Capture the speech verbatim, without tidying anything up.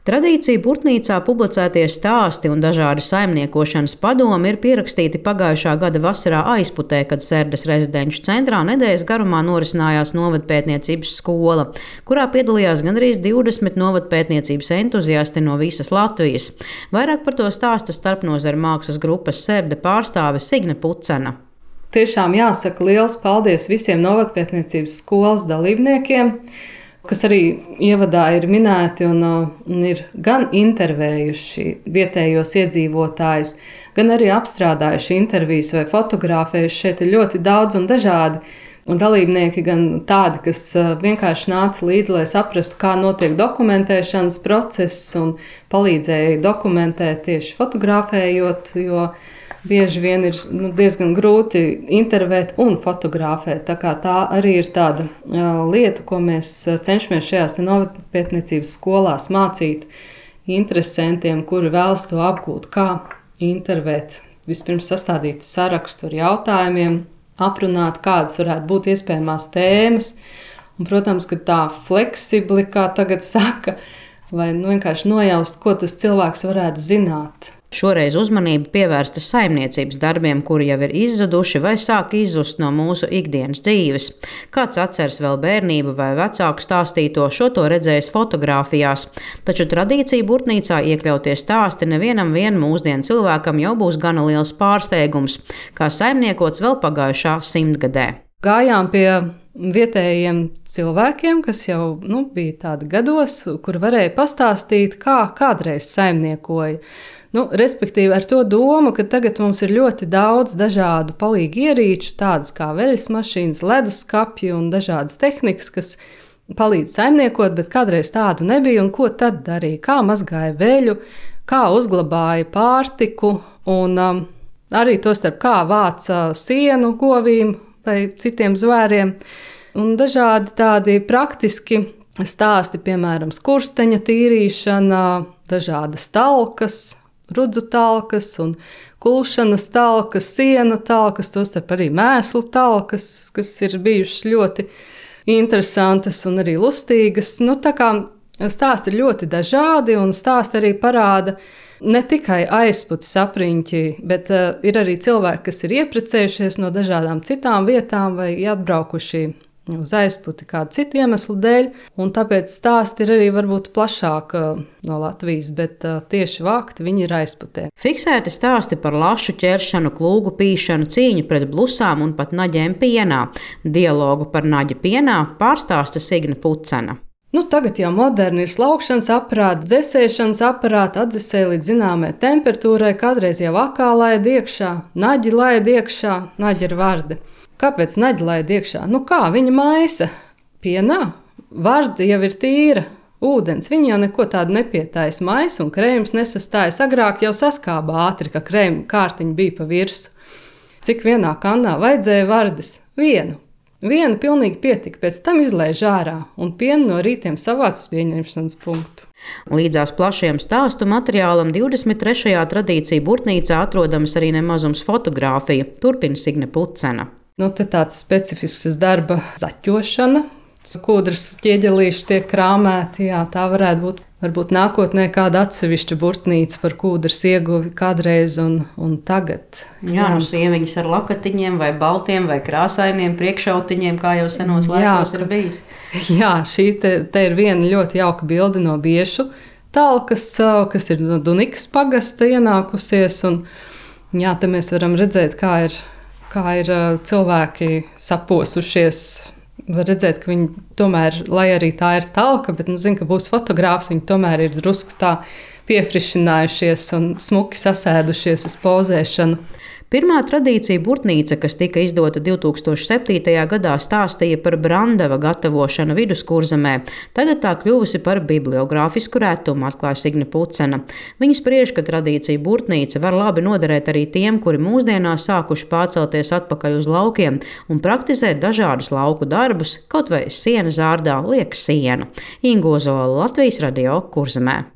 Tradīcija Burtnīcā publicētie stāsti un dažādi saimniekošanas padomi ir pierakstīti pagājušā gada vasarā Aizputē, kad Serdes rezidenču centrā nedēļas garumā norisinājās novadpētniecības skola, kurā piedalījās gandrīz divdesmit novadpētniecības entuziasti no visas Latvijas. Vairāk par to stāsta starpnozaru mākslas grupas Serde pārstāve Signe Pucena. Tiešām jāsaka liels paldies visiem novadpētniecības skolas dalībniekiem, kas arī ievadā ir minēti un, un ir gan intervējuši vietējos iedzīvotājus, gan arī apstrādājuši intervijas vai fotografējuši. Šeit ir ļoti daudz un dažādi un dalībnieki, gan tādi, kas vienkārši nāca līdzi, lai saprastu, kā notiek dokumentēšanas process un palīdzēja dokumentēt tieši fotografējot, jo bieži vien ir nu, diezgan grūti intervēt un fotografēt. Tā, tā arī ir tāda uh, lieta, ko mēs cenšamies šajās novadpētniecības skolās mācīt interesantiem, kuri vēlas to apgūt, kā intervēt. Vispirms sastādīt sarakstu ar jautājumiem, aprunāt, kādas varētu būt iespējamās tēmas. Un, protams, ka tā fleksibli, kā tagad saka, vai nu, vienkārši nojaust, ko tas cilvēks varētu zināt. Šoreiz uzmanība pievērsta saimniecības darbiem, kuri jau ir izzuduši vai sāk izzust no mūsu ikdienas dzīves. Kāds atceras vēl bērnību vai vecāku stāstīto, šo to redzējis fotogrāfijās. Taču tradīcija Burtnīcā iekļautie stāsti nevienam vien mūsdienu cilvēkam jau būs gana liels pārsteigums, kā saimniekots vēl pagājušā simtgadē. Gājām pie vietējiem cilvēkiem, kas jau nu, bija tādi gados, kur varēja pastāstīt, kā kādreiz saimniekoja. Nu, respektīvi ar to domu, ka tagad mums ir ļoti daudz dažādu palīgu ierīču, tādas kā veļas mašīnas, leduskapji un dažādas tehnikas, kas palīdz saimniekot, bet kādreiz tādu nebija. Un ko tad darīja? Kā mazgāja veļu, kā uzglabāja pārtiku un um, arī tostarp kā vāca sienu govīm vai citiem zvēriem. Un dažādi tādi praktiski stāsti, piemēram, skursteņa tīrīšana, dažādas talkas, rudzu talkas un kulšanas talkas, siena talkas, tostarp arī mēslu talkas, kas ir bijušas ļoti interesantas un arī lustīgas. Nu, tā kā stāsti ir ļoti dažādi un stāsti arī parāda ne tikai Aizputes apriņķi, bet uh, ir arī cilvēki, kas ir ieprecējušies no dažādām citām vietām vai atbraukuši uz Aizputi kādu citu iemeslu dēļ, un tāpēc stāsti ir arī varbūt plašāk no Latvijas, bet tieši vākti viņi ir Aizputē. Fiksēti stāsti par lašu ķeršanu, klūgu pīšanu, cīņu pret blusām un pat naģiem pienā. Dialogu par naģi pienā pārstāsta Signe Pucena. Nu, tagad jau moderni ir slaukšanas aparāti, dzesēšanas aparāti, atdzesē līdz zināmai temperatūrai, kādreiz jau akā laid iekšā, naģi laid iekšā, naģi ir vardi. Kāpēc naģi laid iekšā? Nu kā, viņa maisa pienā, varda jau ir tīra, ūdens, viņa jau neko tādu nepietājas, maisa un krējums nesastājas. Agrāk jau saskāba ātri, ka krējuma kārtiņa bija pa virsu. Cik vienā kannā vajadzēja vardas? Vienu. Vienu pilnīgi pietika, pēc tam izlaiž ārā un pienu no rītiem savāc uz pieņemšanas punktu. Līdzās plašiem stāstu materiālam divdesmit trešajā tradīcija Burtnīcā atrodams arī nemazums fotogrāfija, turpina Signe Pucena. Nu, te tāds specifisks darba zaķošana, kūdras ķieģelīši tiek krāmēti, jā, tā varētu būt varbūt nākotnē kāda atsevišķa Burtnīca par kūdras ieguvi kādreiz un, un tagad. Jā, jā. Nu sieviņas ar lakatiņiem vai baltiem vai krāsainiem priekšautiņiem, kā jau senos laikos ir bijis. Jā, šī te, te ir viena ļoti jauka bilde no Biešu talkas, kas ir no Dunikas pagasta ienākusies, un jā, te mēs varam redzēt, kā ir kā ir cilvēki saposušies. Var redzēt, ka viņi tomēr, lai arī tā ir talka, bet nu, zin, ka būs fotogrāfs, viņi tomēr ir drusku tā piefrišinājušies un smuki sasēdušies uz pozēšanu. Pirmā tradīcija Burtnīca, kas tika izdota divi tūkstoši septītajā gadā, stāstīja par brandava gatavošanu Viduskurzemē. Tagad tā kļuvusi par bibliogrāfisku retumu, atklāja Signe Pucena. Viņa spriež, ka tradīcija Burtnīca var labi noderēt arī tiem, kuri mūsdienās sākuši pārcelties atpakaļ uz laukiem un praktizēt dažādus lauku darbus, kaut vai siena zārdā liek sienu. Inga Ozola, Latvijas radio Kurzemē.